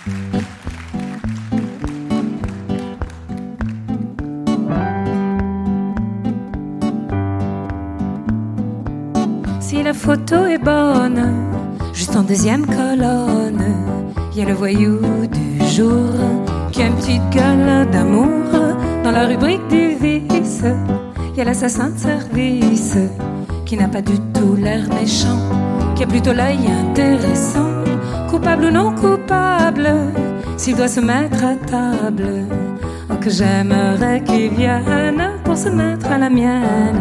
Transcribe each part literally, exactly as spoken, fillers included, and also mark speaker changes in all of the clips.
Speaker 1: Si la photo est bonne, juste en deuxième colonne, il y a le voyou du jour qui a une petite gueule d'amour. Dans la rubrique du vice, il y a l'assassin de service qui n'a pas du tout l'air méchant, qui a plutôt l'œil intéressant. Coupable ou non coupable, s'il doit se mettre à table, oh que j'aimerais qu'il vienne pour se mettre à la mienne.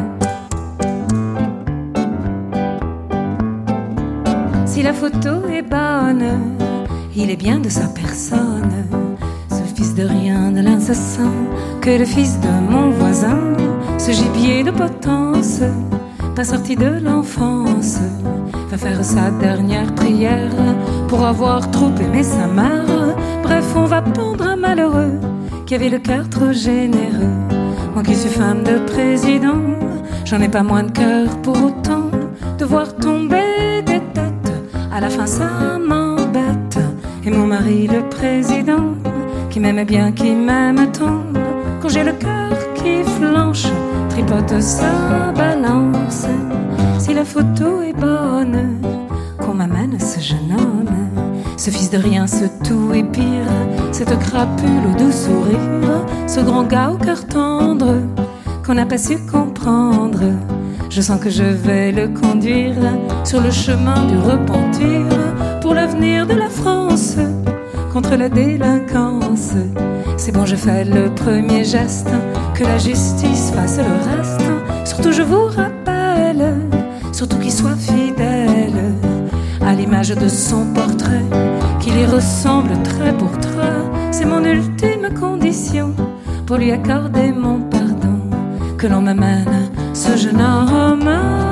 Speaker 1: Si la photo est bonne, il est bien de sa personne, ce fils de rien de l'incessant, que le fils de mon voisin, ce gibier de potence, pas sorti de l'enfance, va faire sa dernière prière pour avoir trop aimé sa mère. Bref, on va pendre un malheureux qui avait le cœur trop généreux. Moi qui suis femme de président, j'en ai pas moins de cœur pour autant de voir tomber des têtes. À la fin ça m'embête. Et mon mari le président, qui m'aimait bien, qui m'aime tant, quand j'ai le cœur qui flanche, tripote sa balance. Si la photo est bonne, qu'on m'amène ce jeune homme, ce fils de rien, ce tout est pire, cette crapule au doux sourire, ce grand gars au cœur tendre, qu'on n'a pas su comprendre. Je sens que je vais le conduire sur le chemin du repentir, pour l'avenir de la France, contre la délinquance. C'est bon, je fais le premier geste, que la justice fasse le reste. Surtout je vous rappelle, surtout qu'il soit fidèle à l'image de son portrait, qu'il y ressemble trait pour trait. C'est mon ultime condition pour lui accorder mon pardon, que l'on m'amène ce jeune homme.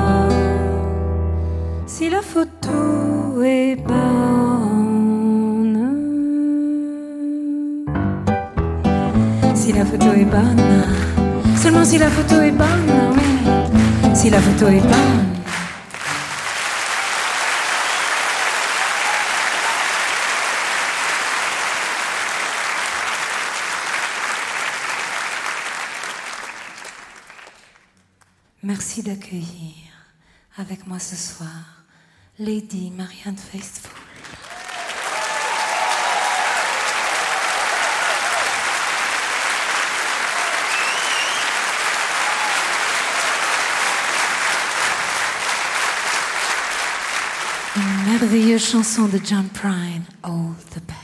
Speaker 1: Si la photo est bonne, si la photo est bonne, seulement si la photo est bonne, oui, si la photo est bonne. Merci d'accueillir avec moi ce soir Lady Marianne Faithfull. Une merveilleuse chanson de John Prine, All the Best.